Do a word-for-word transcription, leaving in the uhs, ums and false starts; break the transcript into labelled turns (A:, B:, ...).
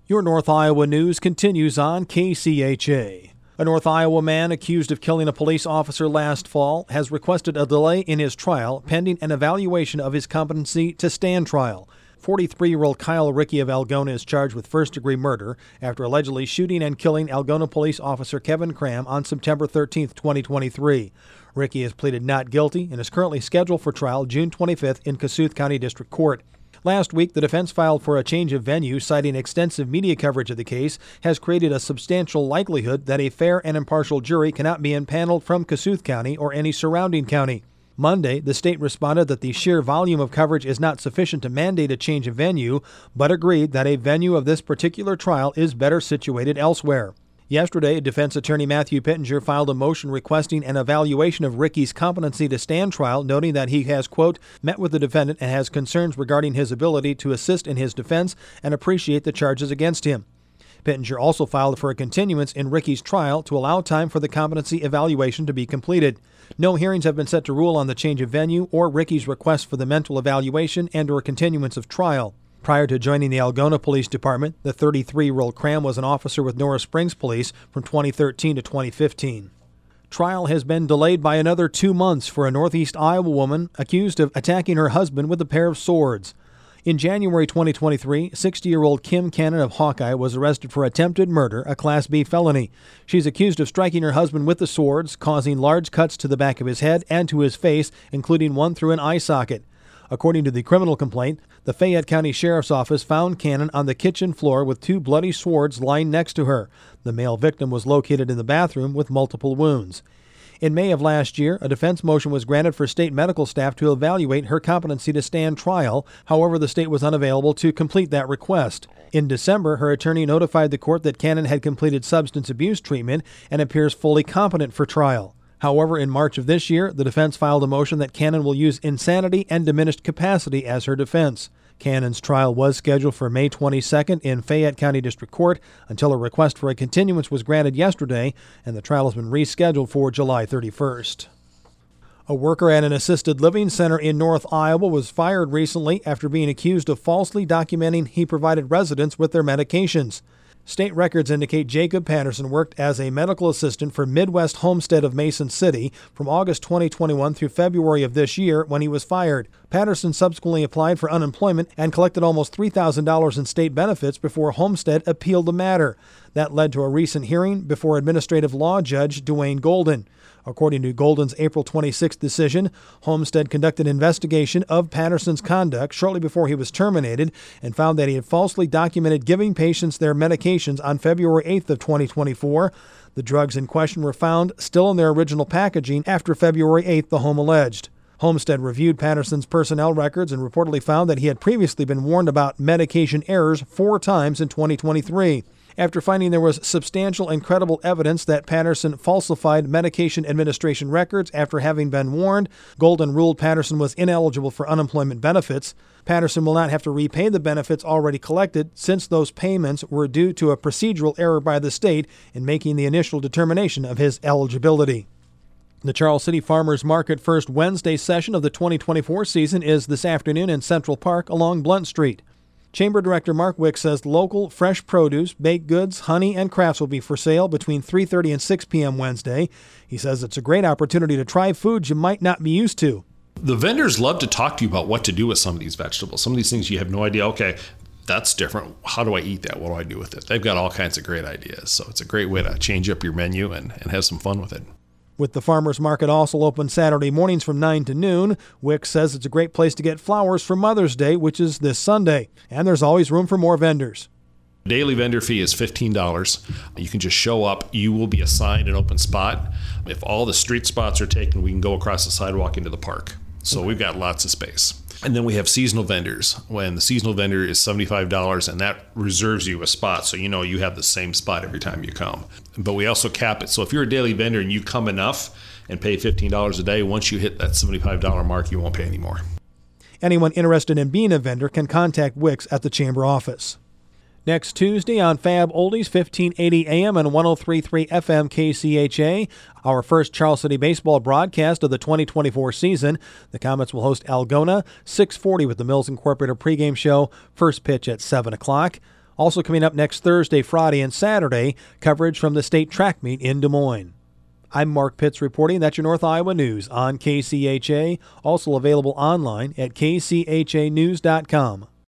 A: Your North Iowa news continues on K C H A. A North Iowa man accused of killing a police officer last fall has requested a delay in his trial pending an evaluation of his competency to stand trial. forty-three-year-old Kyle Rickey of Algona is charged with first-degree murder after allegedly shooting and killing Algona police officer Kevin Cram on September thirteenth, twenty twenty-three. Rickey has pleaded not guilty and is currently scheduled for trial June twenty-fifth in Kossuth County District Court. Last week, the defense filed for a change of venue, citing extensive media coverage of the case has created a substantial likelihood that a fair and impartial jury cannot be impaneled from Kossuth County or any surrounding county. Monday, the state responded that the sheer volume of coverage is not sufficient to mandate a change of venue, but agreed that a venue of this particular trial is better situated elsewhere. Yesterday, defense attorney Matthew Pittenger filed a motion requesting an evaluation of Rickey's competency to stand trial, noting that he has, quote, met with the defendant and has concerns regarding his ability to assist in his defense and appreciate the charges against him. Pittenger also filed for a continuance in Rickey's trial to allow time for the competency evaluation to be completed. No hearings have been set to rule on the change of venue or Rickey's request for the mental evaluation and or continuance of trial. Prior to joining the Algona Police Department, the thirty-three-year-old Cram was an officer with Norris Springs Police from twenty thirteen to twenty fifteen. Trial has been delayed by another two months for a Northeast Iowa woman accused of attacking her husband with a pair of swords. In January twenty twenty-three, sixty-year-old Kim Cannon of Hawkeye was arrested for attempted murder, a Class B felony. She's accused of striking her husband with the swords, causing large cuts to the back of his head and to his face, including one through an eye socket. According to the criminal complaint, the Fayette County Sheriff's Office found Cannon on the kitchen floor with two bloody swords lying next to her. The male victim was located in the bathroom with multiple wounds. In May of last year, a defense motion was granted for state medical staff to evaluate her competency to stand trial. However, the state was unavailable to complete that request. In December, her attorney notified the court that Cannon had completed substance abuse treatment and appears fully competent for trial. However, in March of this year, the defense filed a motion that Cannon will use insanity and diminished capacity as her defense. Cannon's trial was scheduled for May twenty-second in Fayette County District Court until a request for a continuance was granted yesterday, and the trial has been rescheduled for July thirty-first. A worker at an assisted living center in North Iowa was fired recently after being accused of falsely documenting he provided residents with their medications. State records indicate Jacob Patterson worked as a medical assistant for Midwest Homestead of Mason City from August twenty twenty-one through February of this year when he was fired. Patterson subsequently applied for unemployment and collected almost three thousand dollars in state benefits before Homestead appealed the matter. That led to a recent hearing before administrative law judge Dwayne Golden. According to Golden's April twenty-sixth decision, Homestead conducted an investigation of Patterson's conduct shortly before he was terminated and found that he had falsely documented giving patients their medications on February eighth of twenty twenty-four. The drugs in question were found still in their original packaging after February eighth, the home alleged. Homestead reviewed Patterson's personnel records and reportedly found that he had previously been warned about medication errors four times in twenty twenty-three. After finding there was substantial and credible evidence that Patterson falsified medication administration records after having been warned, Golden ruled Patterson was ineligible for unemployment benefits. Patterson will not have to repay the benefits already collected since those payments were due to a procedural error by the state in making the initial determination of his eligibility. The Charles City Farmers Market first Wednesday session of the twenty twenty-four season is this afternoon in Central Park along Blunt Street. Chamber Director Mark Wick says local fresh produce, baked goods, honey, and crafts will be for sale between three thirty and six p.m. Wednesday. He says it's a great opportunity to try foods you might not be used to.
B: The vendors love to talk to you about what to do with some of these vegetables. Some of these things you have no idea, okay, that's different. How do I eat that? What do I do with it? They've got all kinds of great ideas. So it's a great way to change up your menu and, and have some fun with it.
A: With the farmers market also open Saturday mornings from nine to noon, Wick says it's a great place to get flowers for Mother's Day, which is this Sunday. And there's always room for more vendors.
B: Daily vendor fee is fifteen dollars. You can just show up. You will be assigned an open spot. If all the street spots are taken, we can go across the sidewalk into the park. So we've got lots of space. And then we have seasonal vendors. When the seasonal vendor is seventy-five dollars, and that reserves you a spot, so you know you have the same spot every time you come. But we also cap it. So if you're a daily vendor and you come enough and pay fifteen dollars a day, once you hit that seventy-five dollars mark, you won't pay anymore.
A: Anyone interested in being a vendor can contact Wicks at the Chamber office. Next Tuesday on Fab Oldies, fifteen eighty A M and one oh three point three F M K C H A, our first Charles City baseball broadcast of the twenty twenty-four season. The Comets will host Algona, six forty with the Mills Incorporated pregame show, first pitch at seven o'clock. Also coming up next Thursday, Friday, and Saturday, coverage from the state track meet in Des Moines. I'm Mark Pitts reporting. That's your North Iowa News on K C H A, also available online at k c h a news dot com.